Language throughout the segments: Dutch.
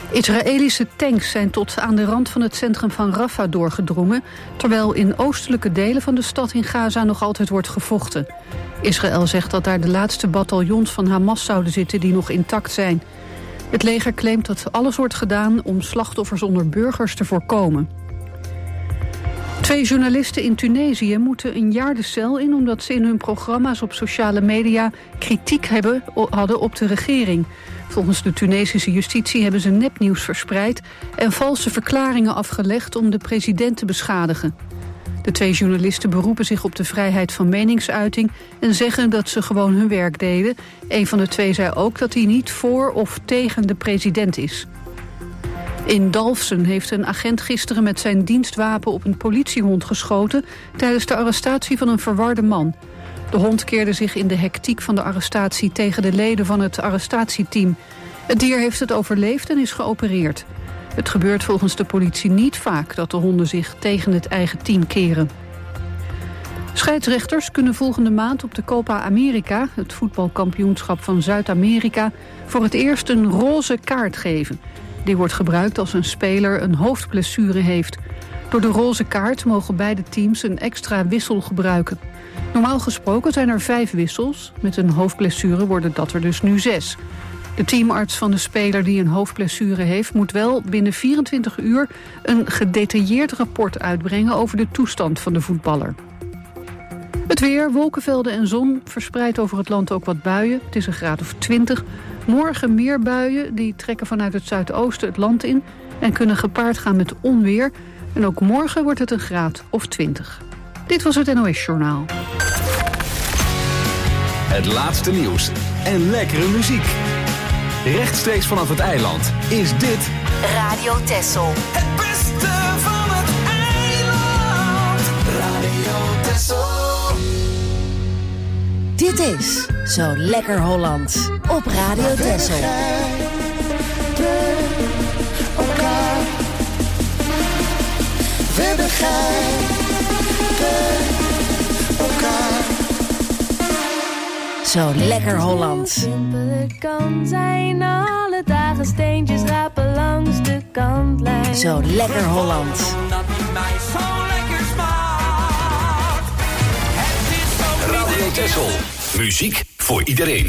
Israëlische tanks zijn tot aan de rand van het centrum van Rafah doorgedrongen, terwijl in oostelijke delen van de stad in Gaza nog altijd wordt gevochten. Israël zegt dat daar de laatste bataljons van Hamas zouden zitten die nog intact zijn. Het leger claimt dat alles wordt gedaan om slachtoffers onder burgers te voorkomen. 2 journalisten in Tunesië moeten een jaar de cel in omdat ze in hun programma's op sociale media kritiek hadden op de regering. Volgens de Tunesische justitie hebben ze nepnieuws verspreid en valse verklaringen afgelegd om de president te beschadigen. De 2 journalisten beroepen zich op de vrijheid van meningsuiting en zeggen dat ze gewoon hun werk deden. Een van de 2 zei ook dat hij niet voor of tegen de president is. In Dalfsen heeft een agent gisteren met zijn dienstwapen op een politiehond geschoten tijdens de arrestatie van een verwarde man. De hond keerde zich in de hectiek van de arrestatie tegen de leden van het arrestatieteam. Het dier heeft het overleefd en is geopereerd. Het gebeurt volgens de politie niet vaak dat de honden zich tegen het eigen team keren. Scheidsrechters kunnen volgende maand op de Copa America, het voetbalkampioenschap van Zuid-Amerika, voor het eerst een roze kaart geven. Die wordt gebruikt als een speler een hoofdblessure heeft. Door de roze kaart mogen beide teams een extra wissel gebruiken. Normaal gesproken zijn er 5 wissels. Met een hoofdblessure worden dat er dus nu 6. De teamarts van de speler die een hoofdblessure heeft moet wel binnen 24 uur een gedetailleerd rapport uitbrengen over de toestand van de voetballer. Het weer, wolkenvelden en zon, verspreid over het land ook wat buien. Het is een graad of 20. Morgen meer buien, die trekken vanuit het zuidoosten het land in en kunnen gepaard gaan met onweer. En ook morgen wordt het een graad of 20. Dit was het NOS Journaal. Het laatste nieuws en lekkere muziek. Rechtstreeks vanaf het eiland is dit Radio Texel. Het beste van het eiland. Radio Texel. Dit is Zo Lekker Hollands op Radio Texel. We begrijpen elkaar. Zo Lekker Hollands. Simpele kan zijn, alle dagen steentjes rapen langs de kantlijn. Zo Lekker Hollands. Dat die mij zo lekker smaakt. Het is zo Radio Texel. Muziek voor iedereen.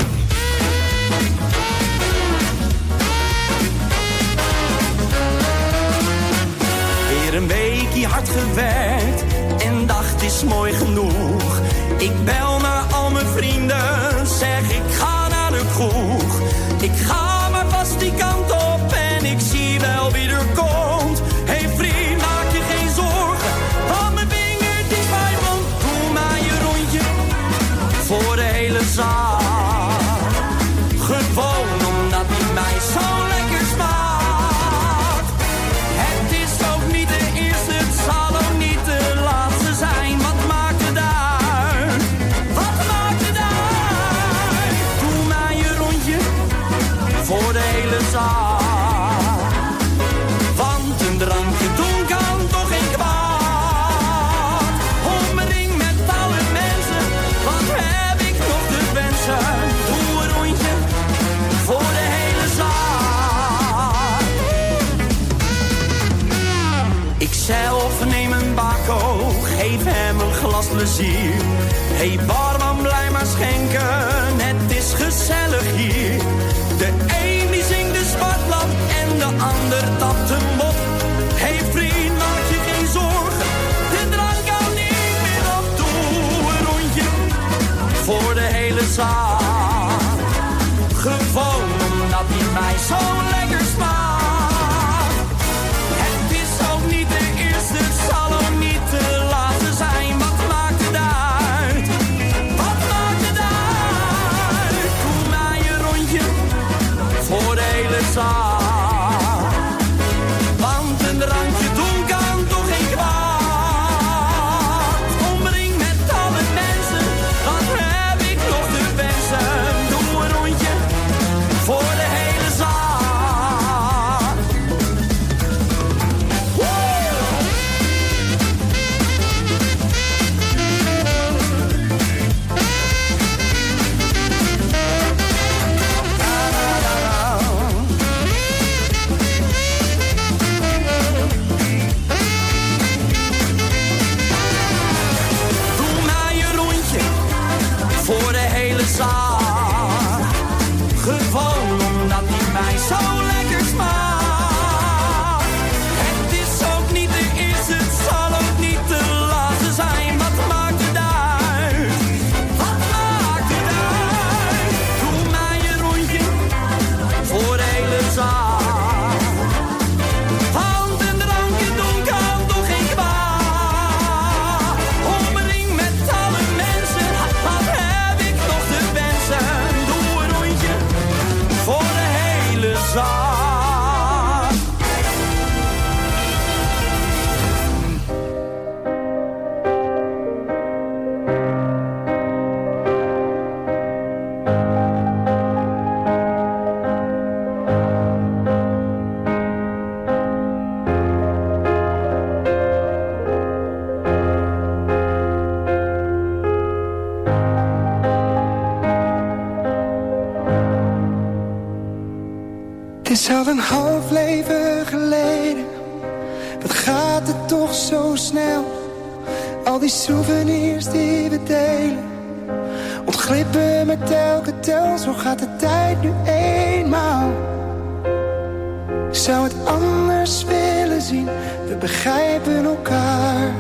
Weer een weekje hard gewerkt en dacht is mooi genoeg. Ik bel naar al mijn vrienden, zeg ik ga naar de kroeg. Ik ga maar vast die kant op en ik zie wel wie er komt. Hey vriend, maak je geen zorgen, want mijn vinger die zwaait rond. Doe maar je rondje voor de hele zaal. Gewoon omdat die mij zo lekker smaakt. Het is ook niet de eerste, het zal ook niet de laatste zijn. Wat maakt het uit? Wat maakt het uit? Doe maar je rondje voor de hele zaal. Want een drankje doen kan toch geen kwaad. Omring met alle mensen, wat heb ik nog te wensen? Doe een rondje voor de hele zaal. Ik zelf neem een bako, geef hem een glas plezier. Hey barman, blij maar schenken, het is gezellig hier. De een die zingt de zwartland en de ander tapt de mop. Hey vriend, maak je geen zorgen, de drank kan niet meer op. Doe een rondje voor de hele zaal. Gewoon omdat die mij zo lekker smaakt. Het is ook niet de eerste, het zal ook niet de laatste zijn. Wat maakt het uit? Wat maakt het uit? Doe maar je rondje voor de hele zaal. is al een half leven geleden. Wat gaat het toch zo snel? Al die souvenirs die we delen ontglippen met elke tel. Zo gaat de tijd nu eenmaal. Ik zou het anders willen zien. We begrijpen elkaar.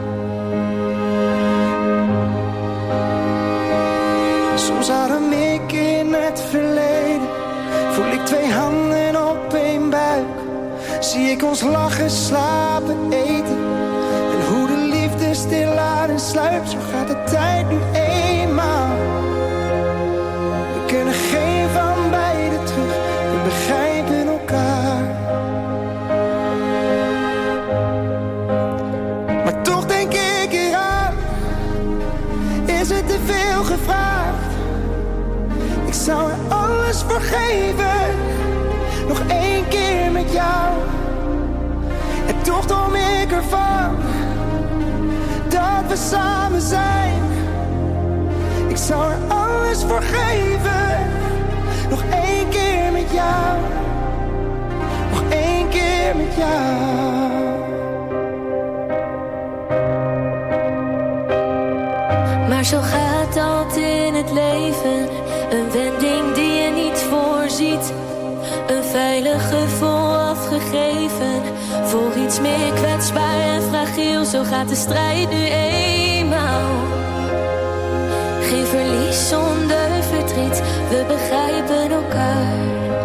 Soms adem ik in het verleden. Voel ik 2 handen op 1 buik. Zie ik ons lachen, slapen, eten. En hoe de liefde stilaan en sluipt. Zo gaat de tijd nu eenmaal. We kunnen geen van beiden terug. We begrijpen elkaar. Maar toch denk ik eraan. Is het te veel gevraagd? Ik zou er alles voor geven. Nog 1 keer met jou. En toch droom ik ervan dat we samen zijn. Ik zou er alles voor geven. Nog 1 keer met jou. Nog 1 keer met jou. Maar zo gaat dat in het leven. Een wending die je niet voorziet. Een veilig gevoel afgegeven. Voor iets meer kwetsbaar en fragiel. Zo gaat de strijd nu eenmaal. Geen verlies zonder verdriet. We begrijpen elkaar.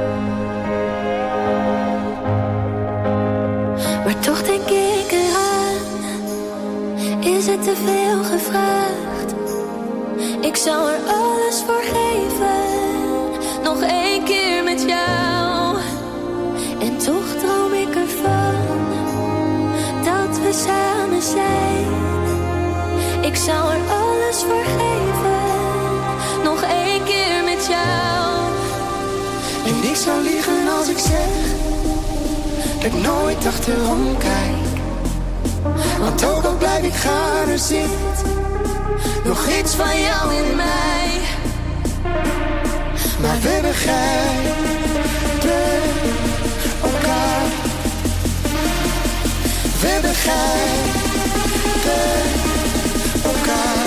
Maar toch denk ik eraan. Is het te veel gevraagd? Ik zou er alles voor geven. Nog 1 keer met jou. En toch droom ik ervan dat we samen zijn. Ik zou er alles voor geven. Nog 1 keer met jou. En ik zou liegen als ik zeg dat ik nooit achterom kijk. Want ook al blijf ik gaan, er zit nog iets van jou in mij. Maar we begrijpen elkaar. We begrijpen elkaar.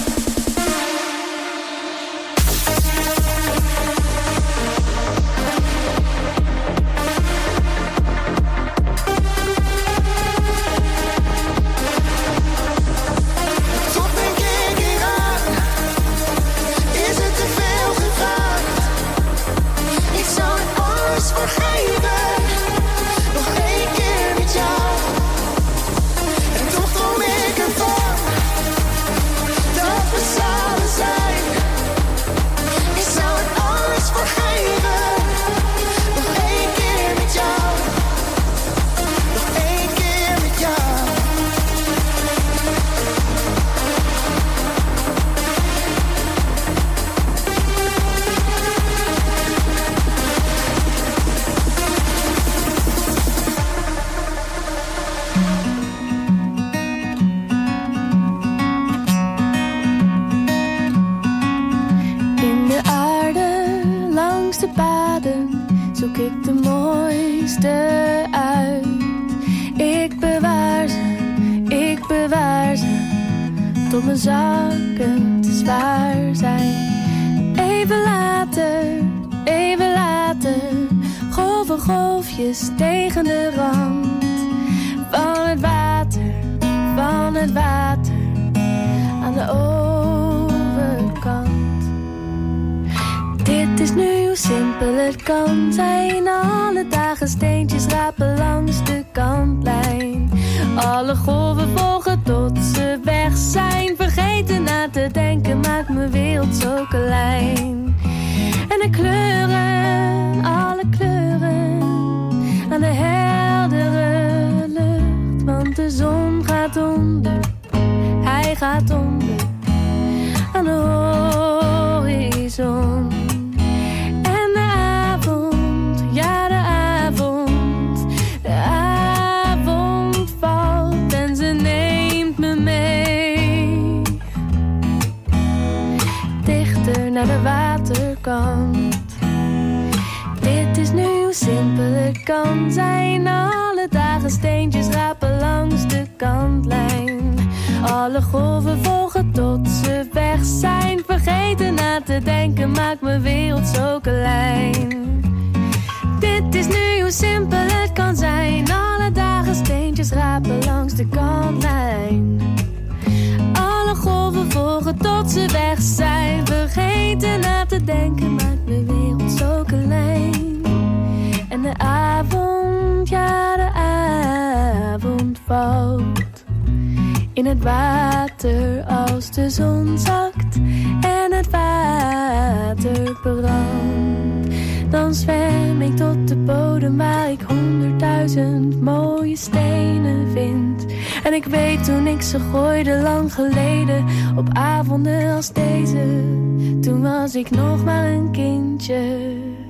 Zoek ik de mooiste uit. Ik bewaar ze, tot mijn zakken te zwaar zijn. Even later, golfjes tegen de rand. Van het water, aan de overkant. Dit is nu hoe simpel het kan zijn. Alle dagen steentjes rapen langs de kantlijn. Alle golven volgen tot ze weg zijn. Vergeten na te denken maakt mijn wereld zo klein. En de kleuren, alle kleuren, aan de heldere lucht. Want de zon gaat onder, hij gaat onder, aan de horizon. Naar de waterkant. Dit is nu hoe simpel het kan zijn. Alle dagen steentjes rapen langs de kantlijn. Alle golven volgen tot ze weg zijn. Vergeten na te denken maakt mijn wereld zo klein. Dit is nu hoe simpel het kan zijn. Alle dagen steentjes rapen langs de kantlijn. Alle golven volgen tot ze weg zijn. Vergeten na te denken maakt mijn wereld zo klein. En de avond, ja de avond valt in het water als de zon zakt en het water brandt. Dan zwem ik tot de bodem waar ik 100.000 mooie stenen vind. En ik weet toen ik ze gooide lang geleden, op avonden als deze, toen was ik nog maar een kindje.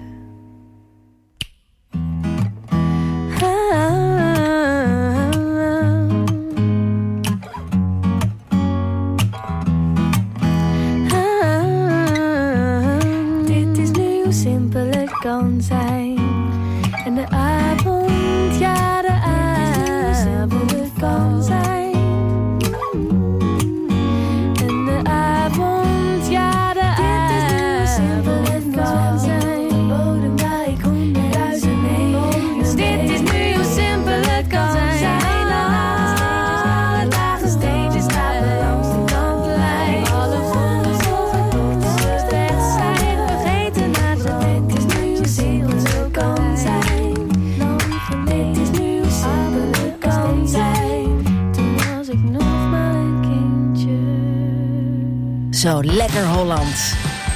Dit is nu hoe simpel het kan zijn. En de avond, ja de avond kan zijn. En de avond, ja de avond kan zijn. Bodem waar ik 100.000 mee. Dit is nu hoe simpel het kan zijn. Alle dagen steentjes rapen langs de kantlijn. Alle golven volgen tot ze weg zijn. Vergeten na te denken, dit is nu hoe simpel het kan zijn. Dit is nu hoe simpel het kan zijn. Toen was ik nog maar een kindje. Zo lekker Hollands.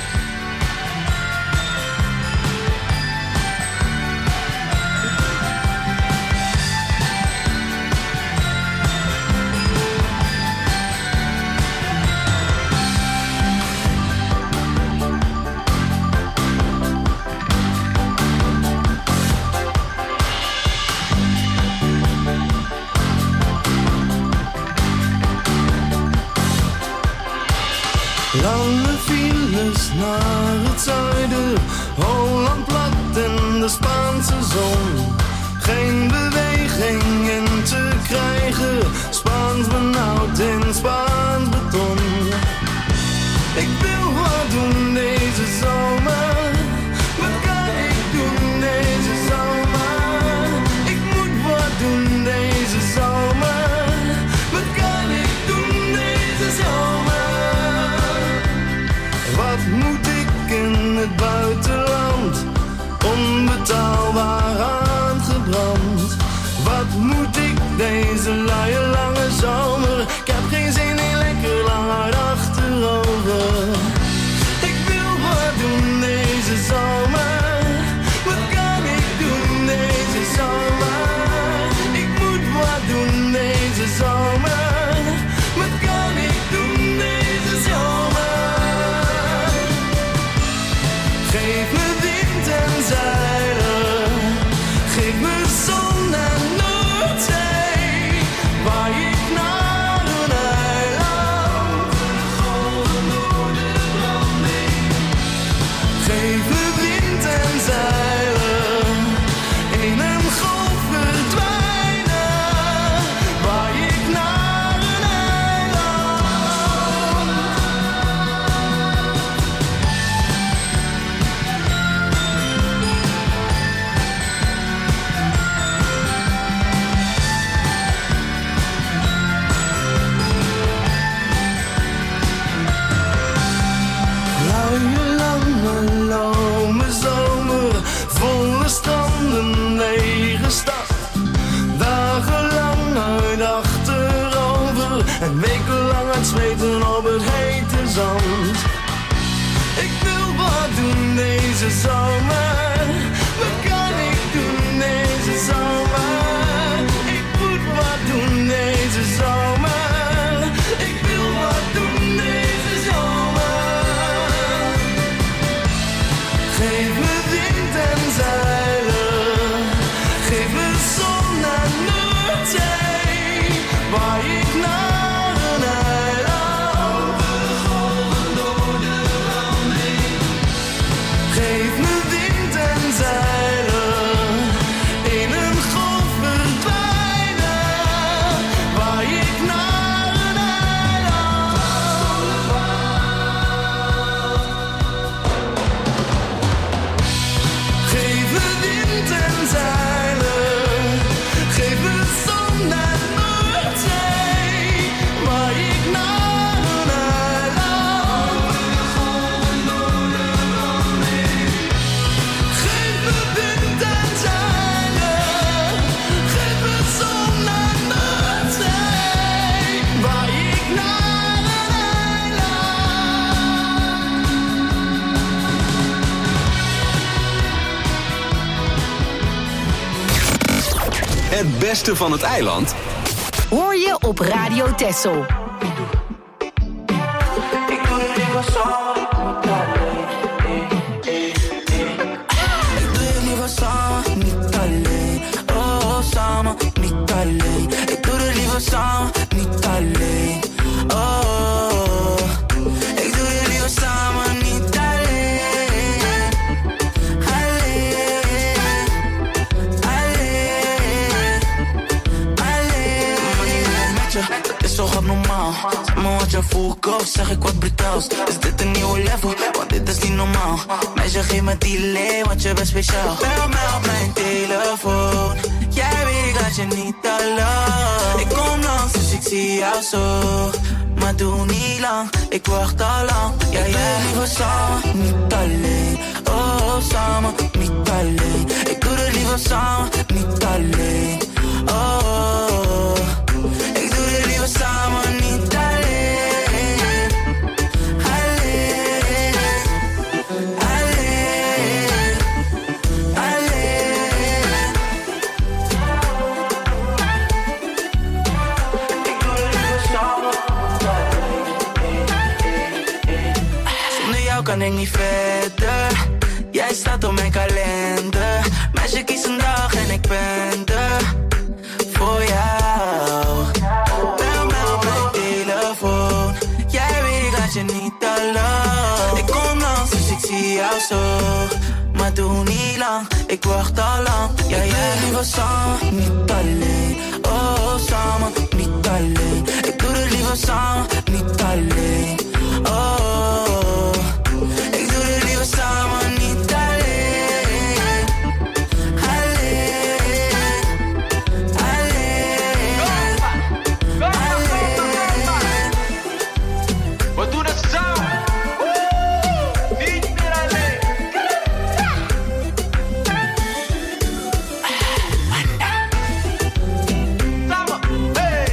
Lange files naar het zuiden, Holland plat in de Spaanse zon. Geen beweging in te krijgen, Spaans benauwd in Spaans beton. Ik wil wat doen deze zomer, wat kan ik doen deze zomer? Ik moet wat doen deze zomer, wat kan ik doen deze zomer? Wat moet ik in het buitenland, onbetaalbaar aangebrand? Wat moet ik deze luie lange zomer? Ik heb geen zin in lekker lang hard achterover. Ik wil wat doen deze zomer, wat kan ik doen deze zomer? Ik moet wat doen deze zomer, wat kan ik doen deze zomer? Geef me wind en zeilen, geef me zon en Noordzee, waar ik naar een eiland, golven door de branding. Geef me wind en zeilen, in een golf verdwijnen, waar ik naar een eiland. Luie, lange, lome zomer, volle stranden, lege stad. Dagenlang uit achterover en wekenlang uit zweten op het hete zand. Ik wil wat doen deze zomer, wat kan ik doen deze zomer? Ik moet wat doen deze zomer, ik wil wat doen deze zomer. Geef me wind en zeilen, geef me zon en Noordzee, waar ik naar een eiland, golven door de branding. Geef me wind en zeilen, Het beste van het eiland hoor je op Radio Texel. Ik doe het liever samen, niet alleen. Oh, samen, niet alleen. Ik doe het liever samen, niet alleen. Oh, ik doe het liever samen, niet alleen. Alleen. Maar niet met je, dat is toch abnormaal. Zeg maar wat je voelt, of zeg ik wat brutaals. Is dit een nieuwe level, want dit is niet normaal. Meisje, geef me delay, want je bent speciaal. Bel mij op mijn telefoon. Jij weet dat je niet alleen. Ik kom langs, dus ik zie jou zo. Maar doe niet lang, ik wacht al lang. Ja, jij liever samen, niet alleen. Oh, samen, niet alleen. Ik doe het liever samen, niet alleen. Oh, ik doe het liever samen, niet alleen. Kan ik niet verder. Jij staat op mijn kalender. Meisje, kies een dag en ik ben er voor jou. Bel mij op mijn telefoon. Jij weet dat je niet alleen. Ik kom langs, dus ik zie jou zo. Maar doe niet lang, ik wacht al lang. Ja, jij liever samen, niet alleen. Oh, samen, niet alleen. Ik doe het liever samen, niet alleen. Oh, ik doe het liever samen, niet alleen. Alleen. We doen het samen. Niet meer alleen. Samen. Hey.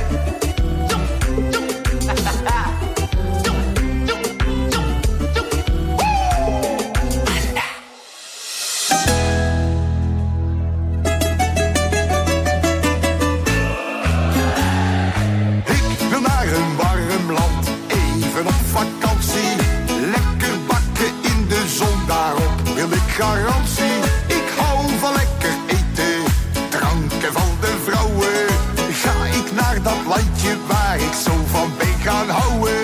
Garantie, ik hou van lekker eten, dranken van de vrouwen. Ga ik naar dat landje waar ik zo van ben gaan houden.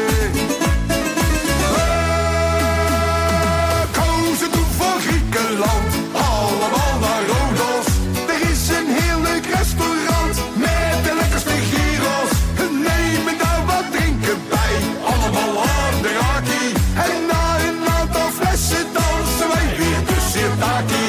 Kozen doen voor Griekenland, allemaal naar Rodos. Er is een heel leuk restaurant met de lekkerste gyros. Neem me daar wat drinken bij, allemaal aan de raki. En na een aantal flessen dansen wij weer de sirtaki.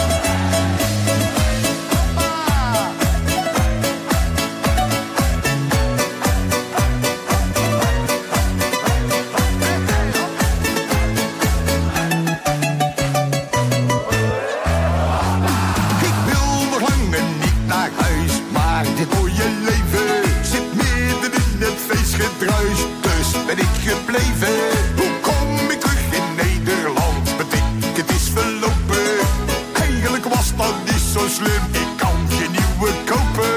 Ik wil nog langer niet naar huis, maar dit mooie leven zit midden in het feestgedruis. Dus ben ik gebleven. Hoe kom ik terug in Nederland? Mijn ticket is verlopen. Eigenlijk was dat niet zo slim. Ik kan geen nieuwe kopen.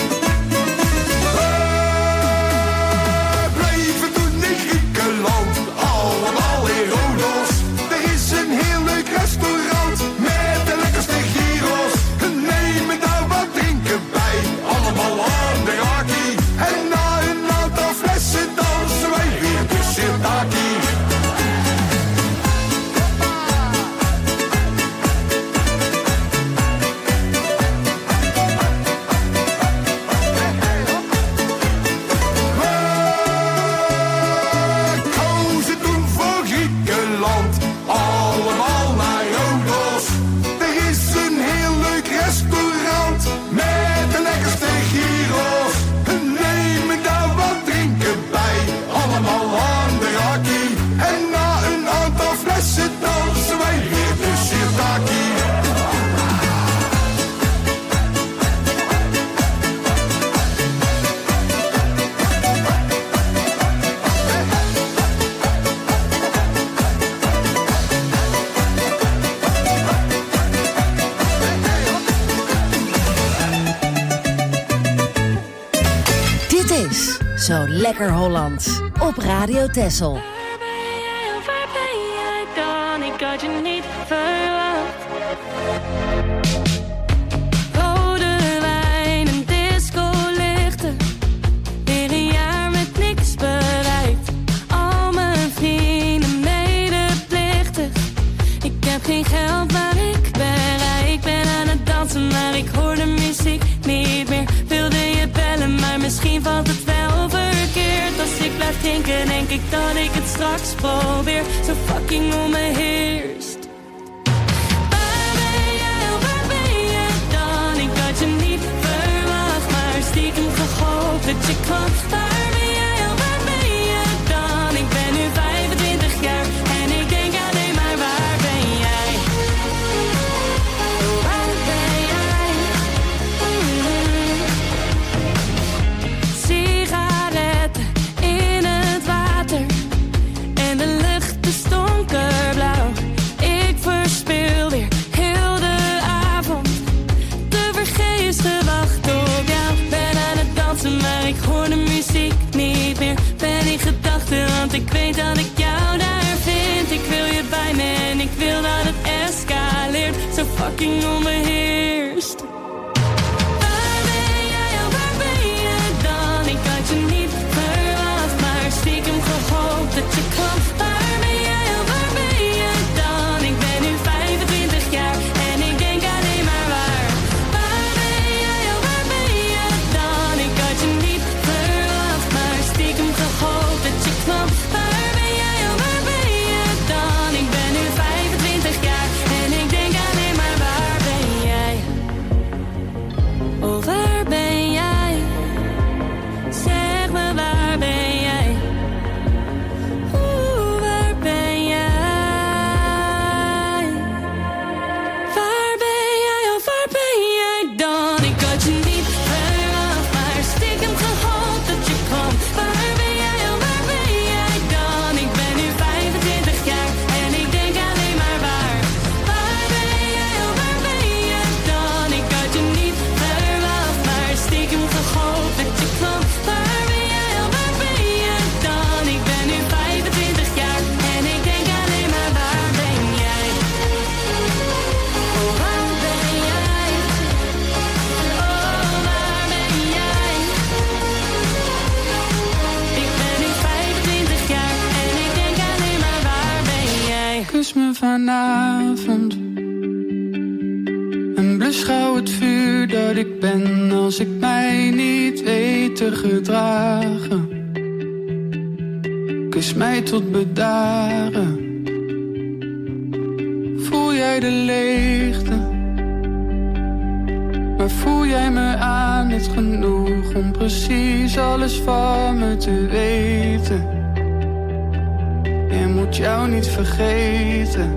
Blijven doen in Griekenland, allemaal in Rodos. Er is een heel leuk restaurant met de lekkerste gyros. Neem me daar wat drinken bij, allemaal Zo lekker Hollands. Op Radio Texel. Waar ben jij dan? Ik had je niet verwacht. Rode wijn en discolichten. Weer een jaar met niks bereikt. Al mijn vrienden medeplichtig. Ik heb geen geld, maar ik ben rijk. Ik ben aan het dansen, maar ik hoor de muziek niet meer. Wilde je bellen, maar misschien valt het wel verkeerd. Als ik blijf drinken, denk ik dat ik het straks probeer. Zo fucking onbeheerst. Waar ben je dan? Ik had je niet verwacht, maar stiekem gehoopt dat je kwam. Waar ben je dan? Ik ben nu 25 jaar en ik denk alleen maar waar ben jij? Waar ben jij? Sigaretten in het water en de lucht is donkerblauw. Ik verspil weer heel de avond, tevergeefs gewacht op jou. Ben aan het dansen, maar ik hoor de muziek niet meer. Ben in gedachten, want ik weet dat ik jou daar vind. Ik wil je bij me en ik wil dat het escaleert. Zo fucking onbeheerst. Waar ben je dan? Ik had je niet verwacht, maar stiekem gehoopt dat je kwam. Waar ben je dan? Ik ben nu 25 jaar en ik denk alleen maar waar. Waar ben je dan? Ik had je niet verwacht, maar stiekem gehoopt dat je kwam. Waar ben je dan? Ik ben nu 25 jaar en ik denk alleen maar waar ben jij? Oh, waar ben jij? Zeg me, waar ben jij? Oeh, waar ben jij? Waar ben jij, oh, waar ben jij dan? Ik had je niet verwacht, maar stiekem gehoopt dat je kwam. Waar ben jij, oh, waar ben jij dan? Ik ben nu 25 jaar en ik denk alleen maar waar. Waar ben jij, oh, waar ben je dan? Ik had je niet verwacht, maar stiekem gehoopt dat je kwam. Waar ben jij, oh, waar ben je dan? Ik ben nu 25 jaar en ik denk alleen maar waar ben jij? Oh, waar ben jij? Oh, waar ben jij? Ik ben nu 25 jaar en ik denk alleen maar waar ben jij? Kus me vanavond en blus gauw het vuur dat ik ben als ik mij niet weet te gedragen. Kus mij tot bedaren. Voel jij de leegte? Maar voel jij me aan niet genoeg om precies alles van me te weten? Je moet jou niet vergeten.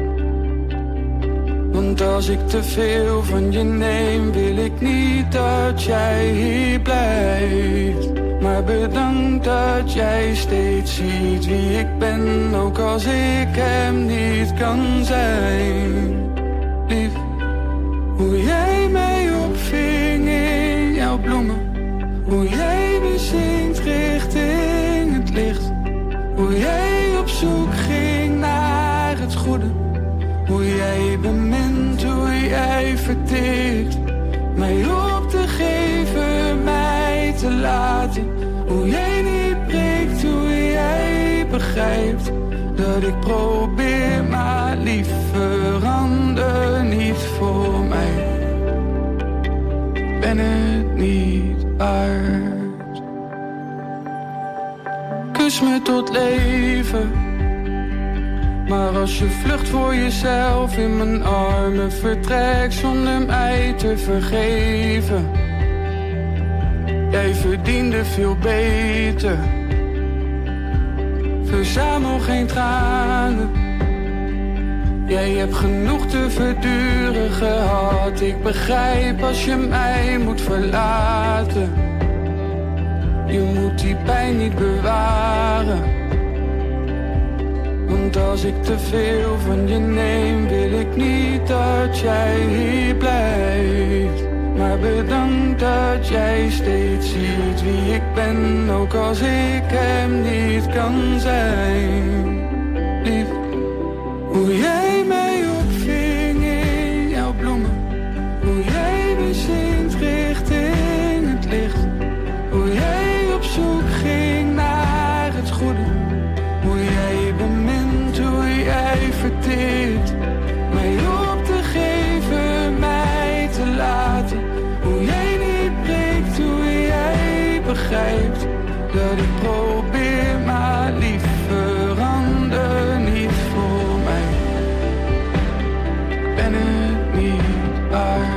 Want als ik te veel van je neem, wil ik niet dat jij hier blijft. Maar bedankt dat jij steeds ziet wie ik ben, ook als ik hem niet kan zijn. Lief, hoe jij mij opving in jouw bloemen, hoe jij me zingt richting het licht, hoe jij op zoek ging naar het goede, hoe jij bemint, hoe jij verteert, mij op te geven, mij te laten. Hoe jij niet breekt, hoe jij begrijpt dat ik probeer, maar lief, verander niet voor mij. Ben het niet waard. Kus me tot leven. Maar als je vlucht voor jezelf in mijn armen, vertrek zonder mij te vergeven. Jij verdiende veel beter. Verzamel geen tranen. Jij hebt genoeg te verduren gehad. Ik begrijp als je mij moet verlaten. Je moet die pijn niet bewaren. Want als ik te veel van je neem, wil ik niet dat jij hier blijft. Maar bedankt dat jij steeds ziet wie ik ben, ook als ik hem niet kan zijn. Lief, hoe jij mij opving in jouw bloemen, hoe jij me zingt richting het licht, hoe jij op zoek ging naar het goede, hoe jij bemint, hoe jij verteert, mij op te geven, mij te laten, hoe jij niet breekt, hoe jij begrijpt dat ik probeer, maar lief, verander niet voor mij. Ben het niet waar?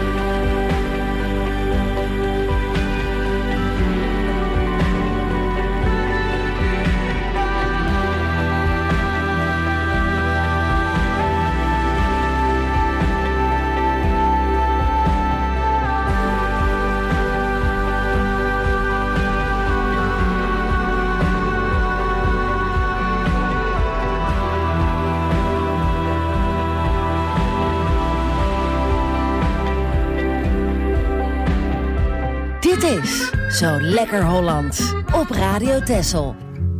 Dit is Zo Lekker Hollands op Radio Texel.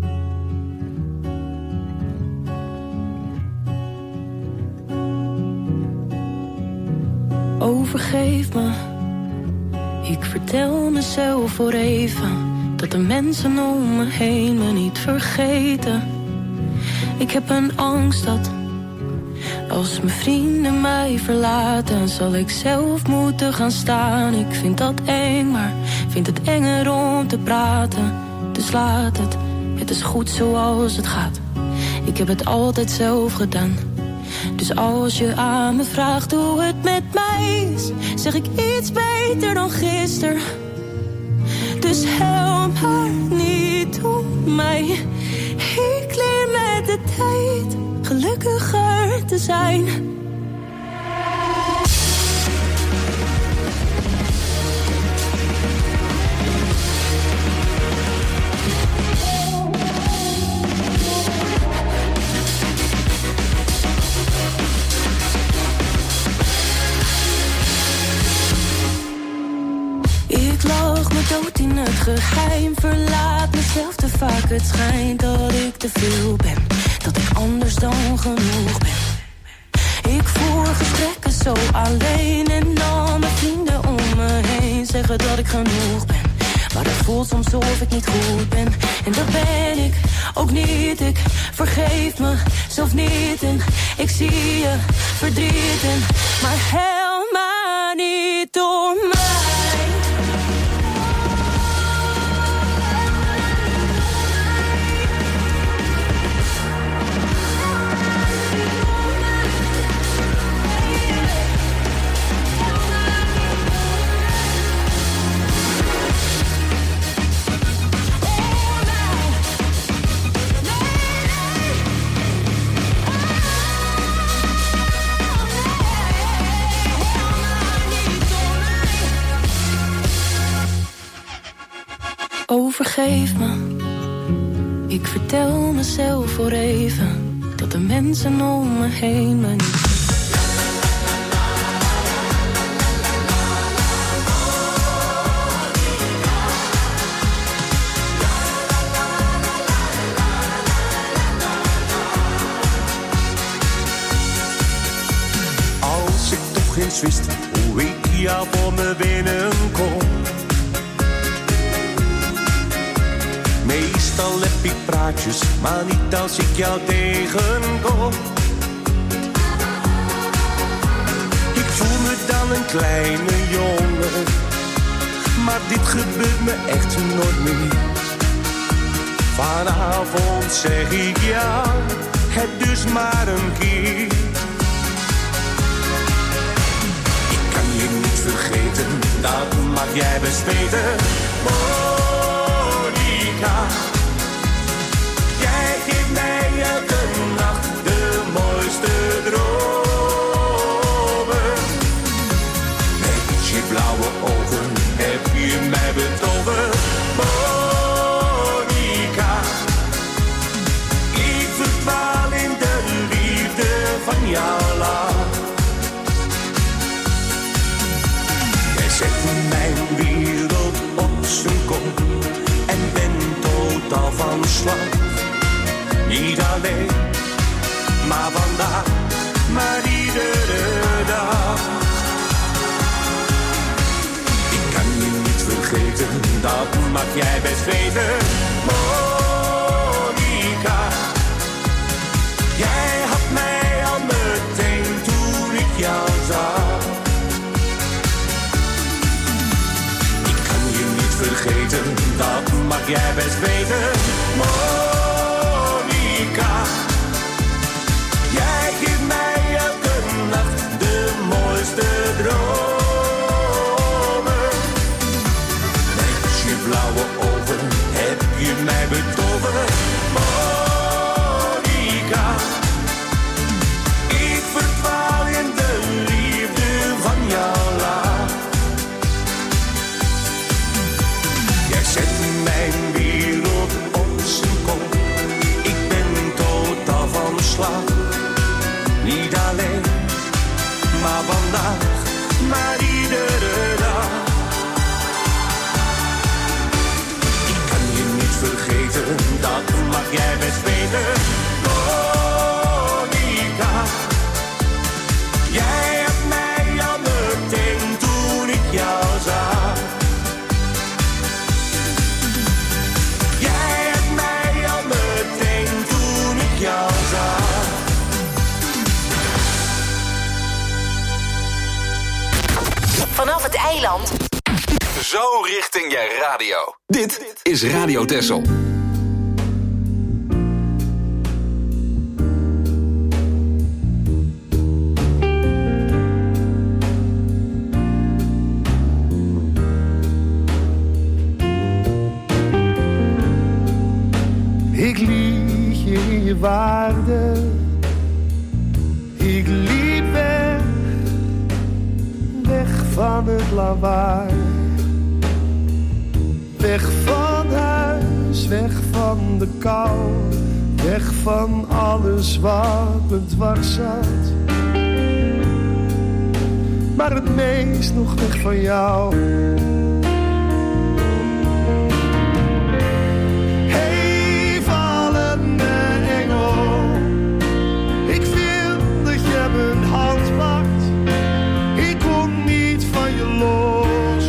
Overgeef me, ik vertel mezelf voor even dat de mensen om me heen me niet vergeten. Ik heb een angst dat als mijn vrienden mij verlaten, zal ik zelf moeten gaan staan. Ik vind dat eng, maar vind het enger om te praten. Dus laat het, het is goed zoals het gaat. Ik heb het altijd zelf gedaan. Dus als je aan me vraagt hoe het met mij is, zeg ik iets beter dan gisteren. Dus help maar niet om mij. Ik leer met de tijd gelukkiger te zijn. Ik lach me dood in het geheim, verlaat mezelf te vaak. Het schijnt dat ik te veel ben, dat ik anders dan genoeg ben. Ik voer gesprekken zo alleen en al mijn vrienden om me heen zeggen dat ik genoeg ben. Maar het voelt soms alsof ik niet goed ben. En dat ben ik ook niet, ik vergeef mezelf niet. En ik zie je verdriet in, maar helemaal niet door mij. Overgeef me, ik vertel mezelf voor even dat de mensen om me heen me niet. Als ik toch eens wist hoe ik jou voor me binnenkom. Meestal heb ik praatjes, maar niet als ik jou tegenkom. Ik voel me dan een kleine jongen, maar dit gebeurt me echt nooit meer. Vanavond zeg ik ja, het dus maar een keer. Ik kan je niet vergeten, dat mag jij best weten. Jij geeft mij elke nacht de mooiste dromen. Met je blauwe ogen heb je mij betoverd, Monica. Ik verdwaal in de liefde van jouw lach. Jij vergeten, dat mag jij best weten. Monica, jij had mij al meteen toen ik jou zag. Ik kan je niet vergeten, dat mag jij best weten. Monica, jij geeft mij elke nacht de mooiste dromen. Met je blauwe ogen heb je mij betoverd. Monica, ik verdwaal in de liefde van jouw lach. Jij zet mijn wereld op zijn kop. Ik ben totaal van slag. Niet alleen, maar vandaag, maar iedere dag. Ik kan je niet vergeten, dat mag jij best weten. Monica, jij hebt mij al meteen toen ik jou zag. Jij hebt mij al meteen toen ik jou zag. Vanaf het eiland. Zo richting je radio. Dit is Radio Texel. Ik liet je in je waarde. Ik liep weg. Weg van het lawaai. Weg van huis, weg van de kou. Weg van alles wat me dwars zat. Maar het meest nog weg van jou. Hey, vallende engel. Ik wil dat je mijn hand pakt. Ik kon niet van je los.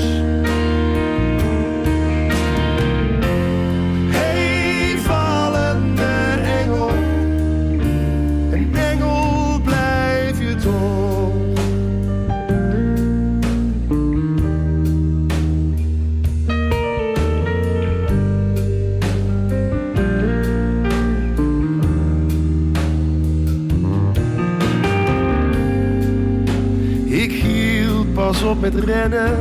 Hey, vallende engel. Een engel blijf je toch. Pas op met rennen.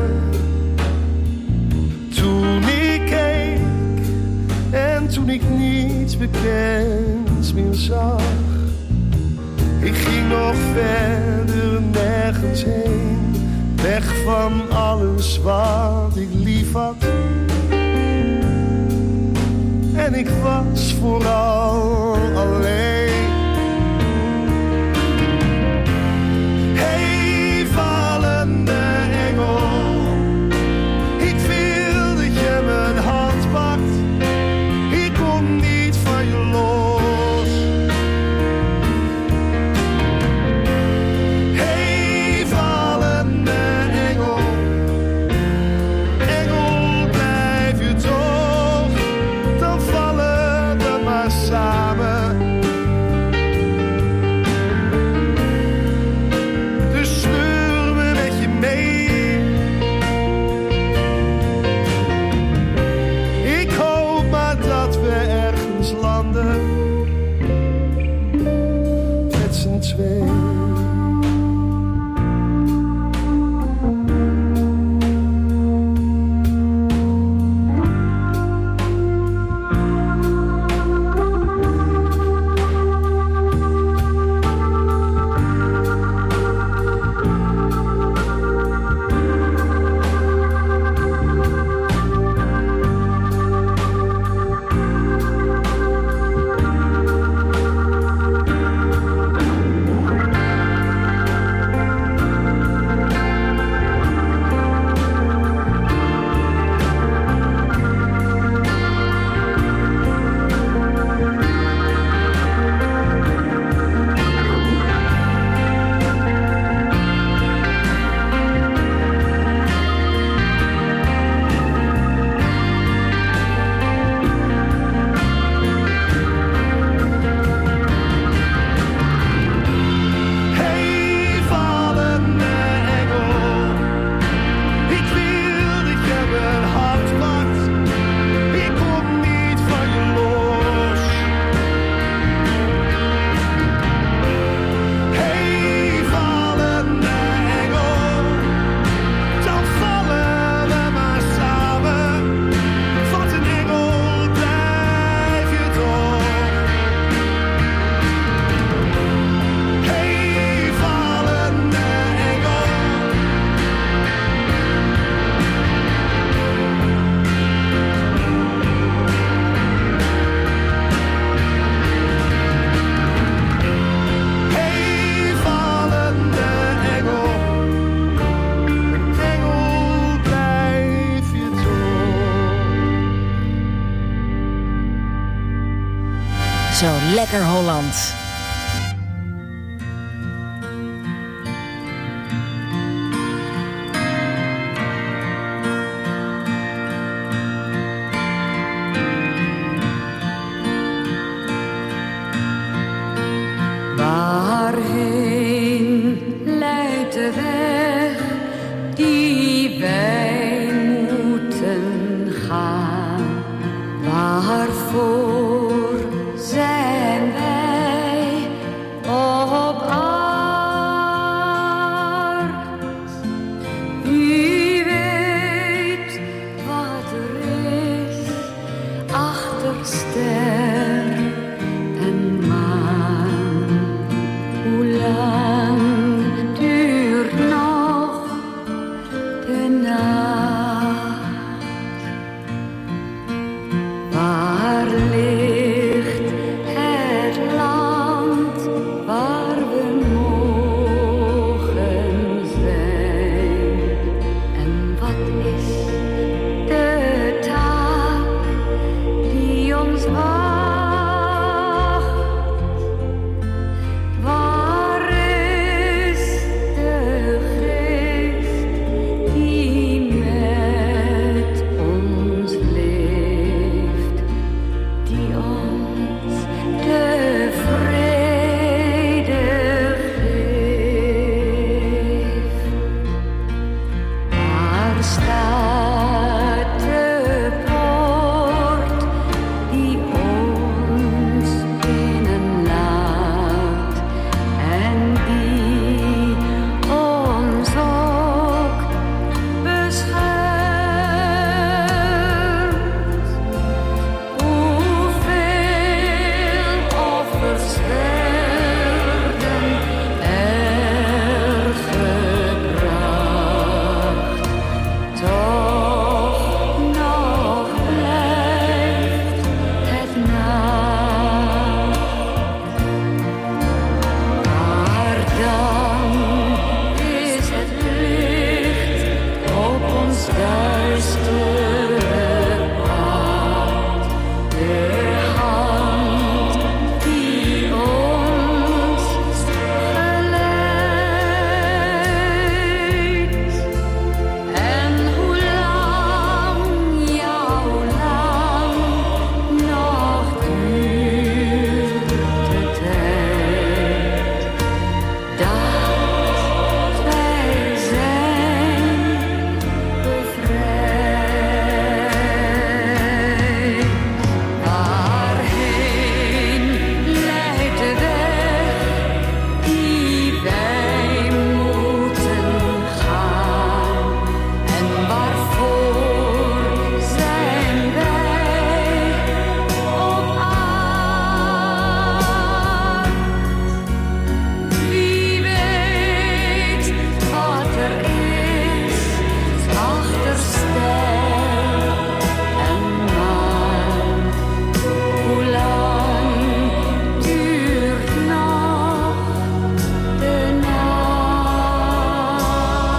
Toen ik keek en toen ik niets bekends meer zag. Ik ging nog verder nergens heen. Weg van alles wat ik lief had. En ik was vooral alleen. Ik wil dat je mijn hand pakt. Ik kom niet van je los. Hey, vallende engel. Engel, blijf je toch. Dan vallen we maar samen. Zo lekker Hollands. Waarheen leidt de weg die wij moeten gaan? Waarvoor zijn wij op aard? Wie weet wat er is achter ster en maan? Hoe lang duurt nog de nacht? Waar ligt het land waar we mogen zijn? En wat is de taak die ons wacht? Waar is de geest die met ons leeft, die ons de vrede geeft? Waar staat de poort die ons binnenlaat en die ons ook beschermt? Hoeveel offers werden er gebracht? Toch nog blijft het nacht. Maar dan is het licht op ons duistere pad. De hand die ons geleidt. En hoe lang, jouw lang, nog duurt de tijd dat wij zijn bevrijd? Waarheen leidt de weg die wij moeten gaan? En waarvoor zijn wij op aard? Wie weet wat er is achter ster en maan? Hoe lang duurt nog de nacht?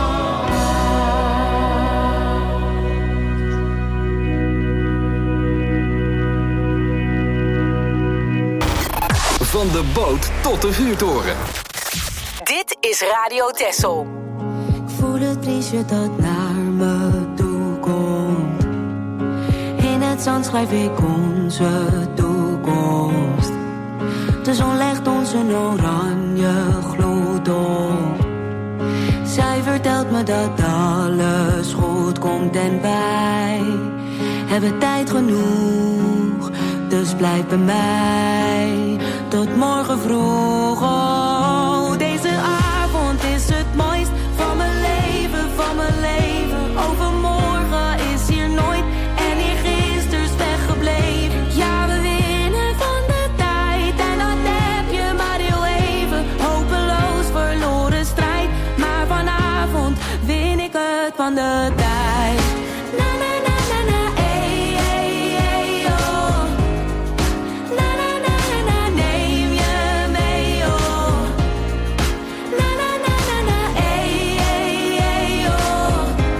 Van de boot tot de vuurtoren. Dit is Radio Texel. Ik voel het briesje dat naar me toe komt. In het zand schrijf ik onze toekomst. De zon legt ons een oranje gloed op. Zij vertelt me dat alles goed komt en wij hebben tijd genoeg. Dus blijf bij mij tot morgen vroeg. Oh, deze avond is het mooist van mijn leven, van mijn leven. Overmorgen is hier nooit en hier gisteren is weggebleven. Ja, we winnen van de tijd en dat heb je maar heel even. Hopeloos verloren strijd, maar vanavond win ik het van de tijd. Na na na na na, ey, ey, ey, oh. Na na na na na, neem je mee, oh. Na na na na na, ey, ey, ey, oh.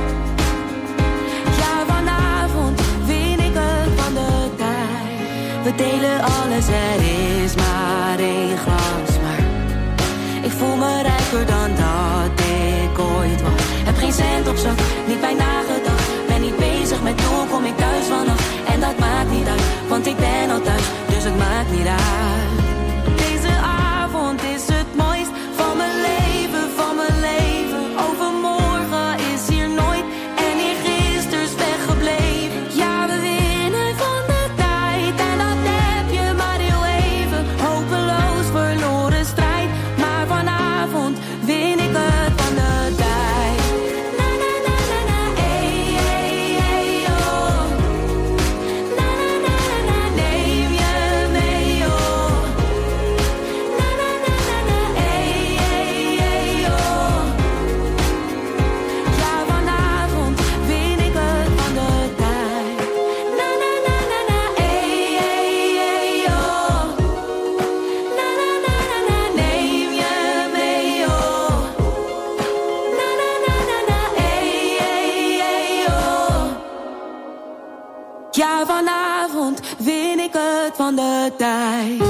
Ja, vanavond win ik het van de tijd. We delen alles erin. rugzak, niet bij nagedacht. Ben niet bezig met hoe kom ik thuis vannacht. En dat maakt niet uit, want ik ben al thuis, dus het maakt niet uit. Deze avond is het mooist van mijn leven, van mijn leven. Overmorgen is hier nooit en eergisteren is weggebleven. Ja, we winnen van de tijd en dat heb je maar heel even. Hopeloos verloren strijd, maar vanavond win ik het van de tijd. Na na na na na, ey ey ey oh. Na na na na na, neem je mee oh. Na na na na na, ey ey ey oh. Ja, vanavond win ik het van de tijd. Na na na na na, ey ey ey oh. Na na na na na, neem je mee oh. Na na na na na, ey ey ey oh. Ja, vanavond win ik het van de tijd.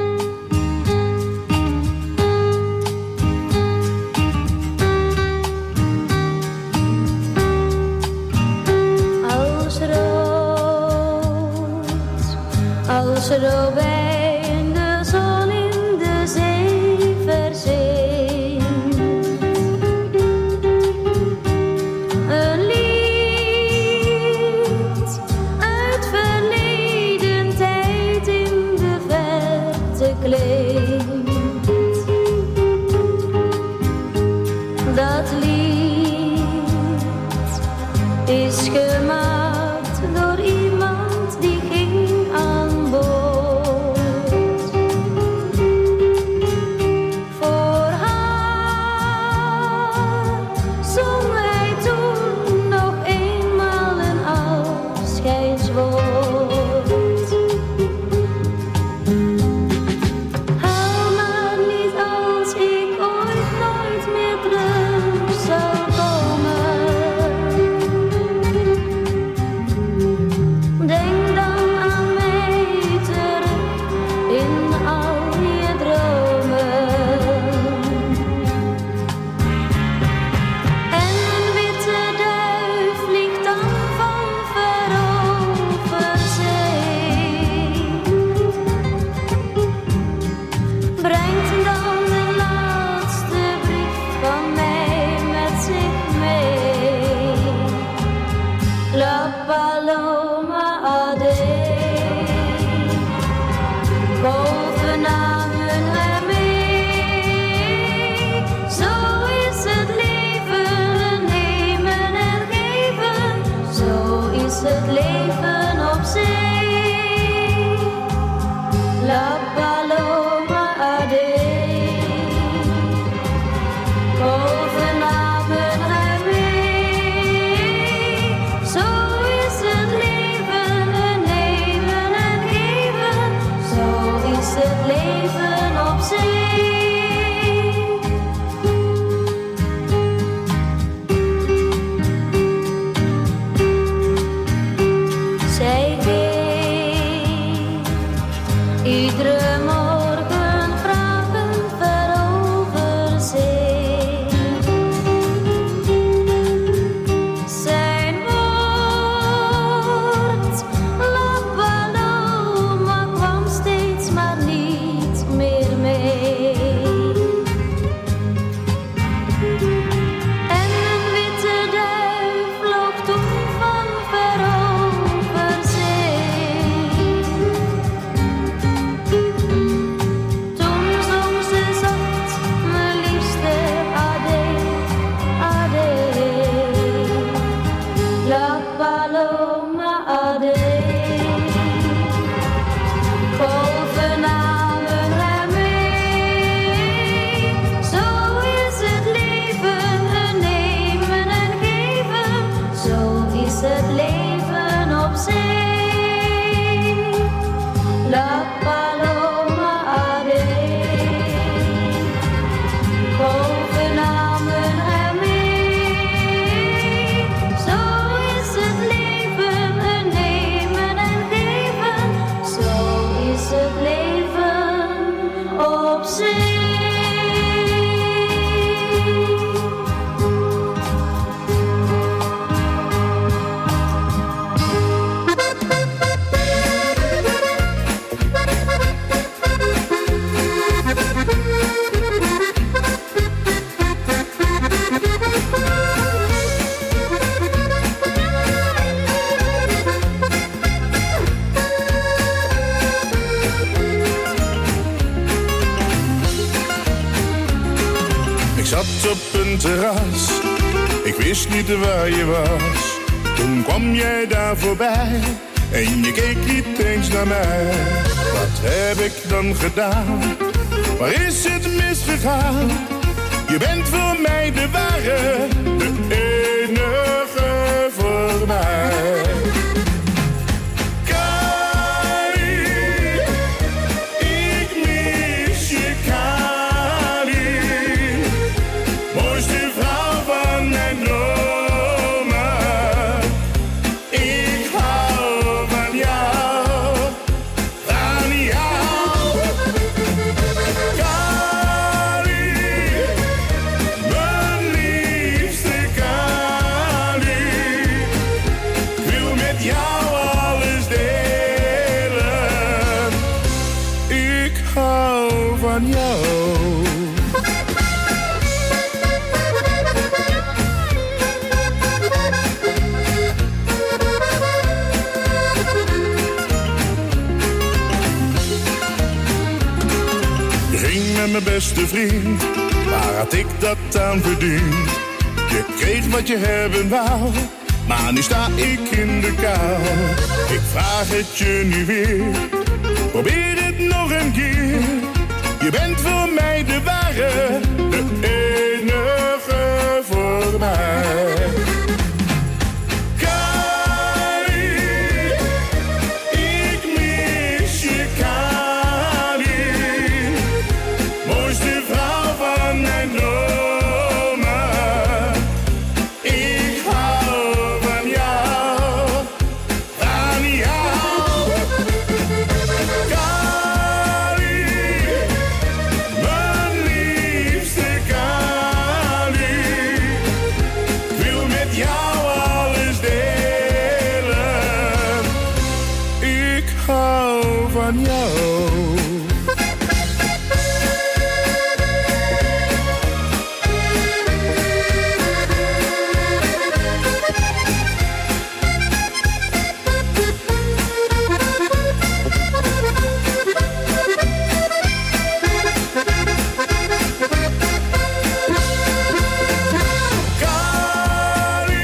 Als Robijn de zon in de zee verzinkt. Een lied uit verleden tijd in de verte klinkt. Dat lied is gemaakt door iemand die ging aan boord. Voor haar zong hij toen nog eenmaal een afscheidswoord. Huil maar niet als ik ooit nooit meer terug zal komen. Denk dan aan mij terug in al je dromen. En een witte duif vliegt dan van ver over zee. Brengt dan de laatste brief van mij met zich mee. La Paloma Ade. Golven namen hem mee. Zo is het leven, nemen en geven. Zo is het leven op zee. La Paloma Ade. Golven namen hem mee. Zo is het leven. terras. Ik wist niet waar je was. Toen kwam jij daar voorbij. En je keek niet eens naar mij. Wat heb ik dan gedaan? Waar is het misgegaan? Je bent voor mij de ware, de enige voor mij. Kali, ik mis je Kali. Mooiste vrouw van mijn dromen. Ik hou van jou, van jou. Kali, mijn liefste Kali. Ik wil met jou alles delen. Ik hou van jou. Je ging met mijn beste vriend, waar had ik dat aan verdiend? Je kreeg wat je hebben wou, maar nu sta ik in de kou. Ik vraag het je nu weer, probeer het nog een keer. Je bent voor mij de ware, de enige voor mij. Kali, ik mis je Kali. Mooiste vrouw van mijn dromen. Ik hou van jou, van jou. Kali, mijn liefste Kali. Ik wil met jou alles delen. Ik hou van jou. Kali,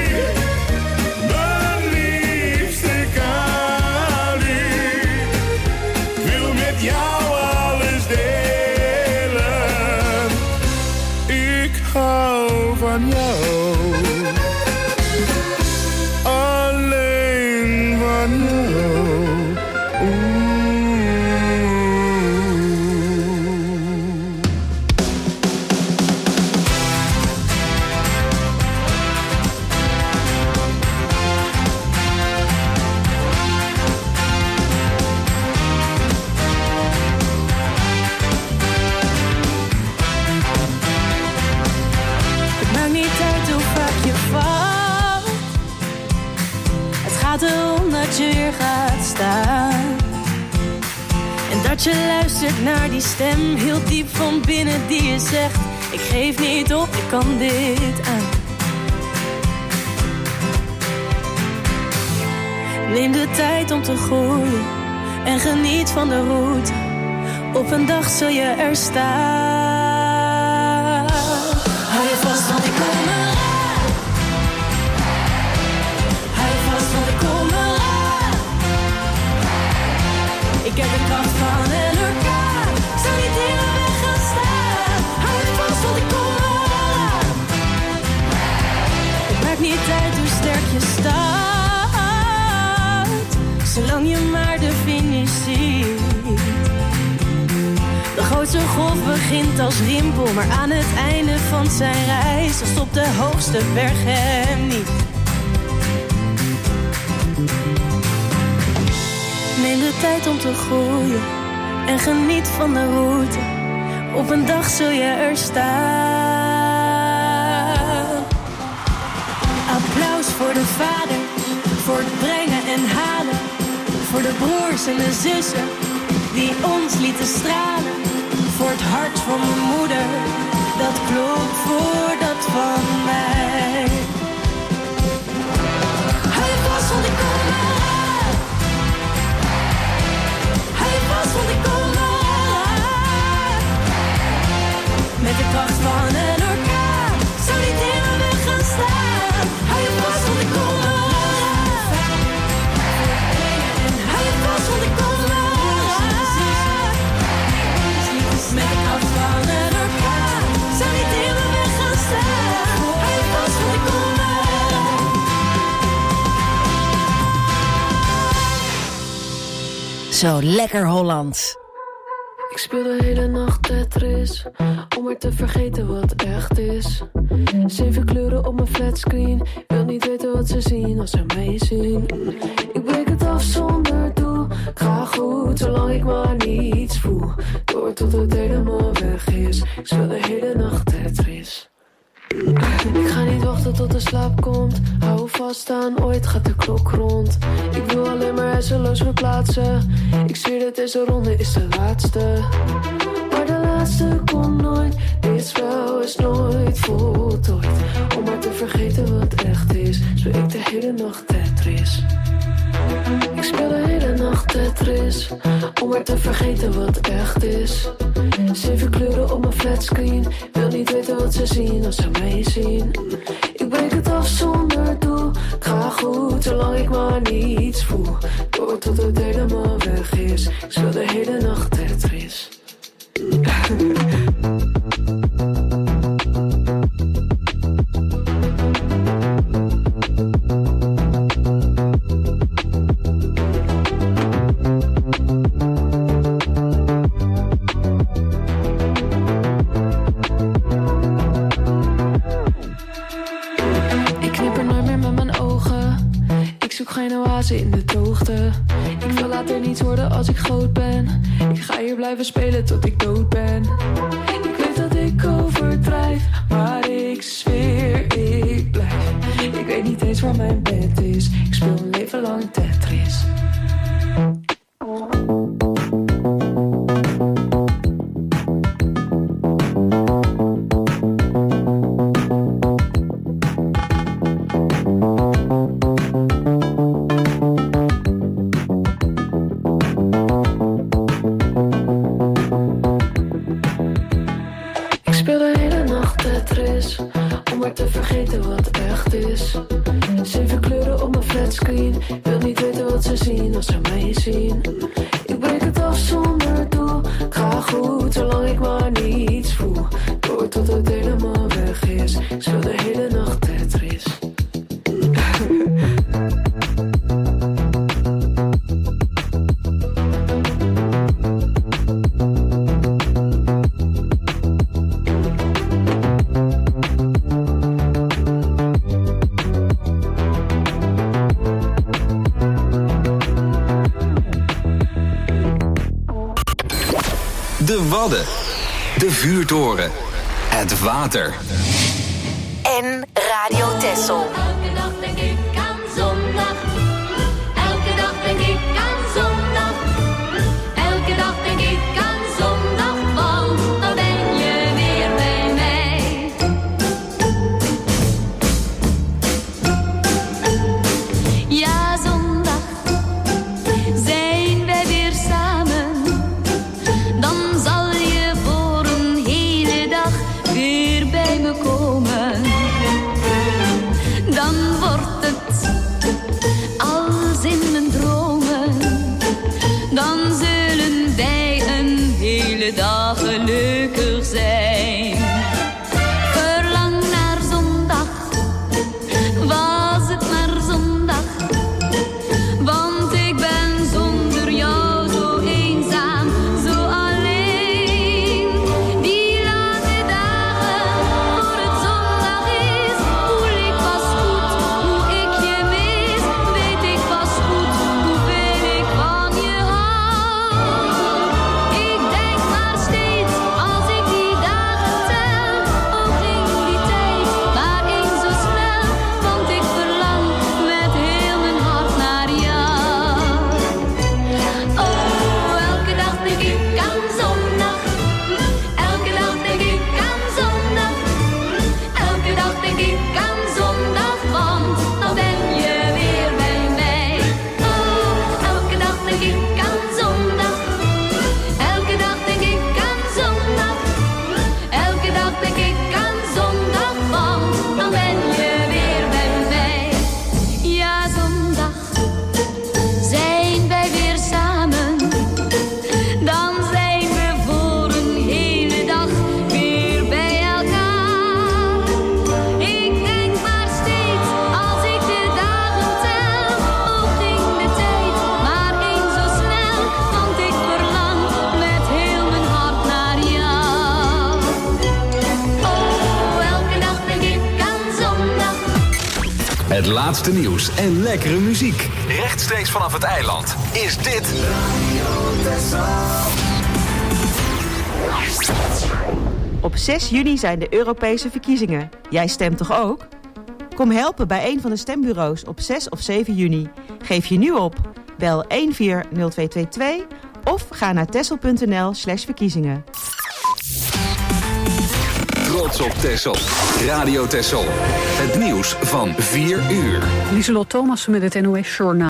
mijn liefste Kali. Ik wil met jou alles delen. Ik hou van jou. Alleen van jou. Het maakt niet uit hoe vaak je valt. Het gaat erom dat je weer gaat staan. En dat je luistert naar die stem heel diep van binnen die je zegt: ik geef niet op, ik kan dit aan. Neem de tijd om te groeien en geniet van de route. Op een dag zul je er staan. Hou je vast, want ik kom eraan. Hou je vast, want ik kom eraan. Ik heb de kracht van een orkaan. Ik zal niet in de weg gaan staan. Hou je vast, want ik kom eraan. Het maakt niet uit hoe sterk je staat, zolang je maar de finish ziet. De grootste golf begint als rimpel, maar aan het einde van zijn reis dan stopt de hoogste berg hem niet. Neem de tijd om te groeien en geniet van de route. Op een dag zul je er staan. Applaus voor de vader, voor het brengen en halen. Voor de broers en de zussen die ons lieten stralen. Voor het hart van mijn moeder, dat klopt voor dat van mij. Hou je vast, want ik kom eraan. Hou je vast, want ik kom eraan. Met de kracht van een orkaan Zo lekker Hollands. Ik speel de hele nacht Tetris, om maar te vergeten wat echt is. 7 kleuren op mijn flatscreen, wil niet weten wat ze zien als ze mij zien. Ik breek het af zonder doel, ga goed zolang ik maar niets voel. Door tot het helemaal weg is, ik speel de hele nacht Tetris. Ik ga niet wachten tot de slaap komt, hou vast aan, ooit gaat de klok rond. Ik wil alleen maar hersenloos verplaatsen, ik zweer dat deze ronde is de laatste. Maar de laatste komt nooit, dit spel is nooit voltooid. Om maar te vergeten wat echt is, speel ik de hele nacht Tetris. Ik speel de hele nacht Tetris, om maar te vergeten wat echt is. 7 kleuren op mijn flatscreen, wil niet weten wat ze zien als ze mij zien. Ik breek het af zonder doel, ik ga goed zolang ik maar niets voel. Door tot het helemaal weg is, ik speel de hele nacht Tetris. In de droogte. Ik wil later niets worden als ik groot ben. Ik ga hier blijven spelen tot ik dood ben. Ik weet dat ik overdrijf, maar ik zweer ik blijf. Ik weet niet eens waar mijn bed is, ik speel een leven lang Tetris. De Wadden, de vuurtoren, het water. En Radio Texel. Elke dag denk ik aan zondag. Elke dag denk ik aan zondag. Elke dag denk ik aan zondag, want dan ben je weer bij mij. Ja, zondag zijn wij weer samen. Dan zal je voor een hele dag weer bij me komen. Het laatste nieuws en lekkere muziek. Rechtstreeks vanaf het eiland is dit... Op 6 juni zijn de Europese verkiezingen. Jij stemt toch ook? Kom helpen bij een van de stembureaus op 6 of 7 juni. Geef je nu op. Bel 140222 of ga naar texel.nl/verkiezingen. Trots op Texel. Radio Texel. Het nieuws van 4 uur. Lieselot Thomassen met het NOS Journaal.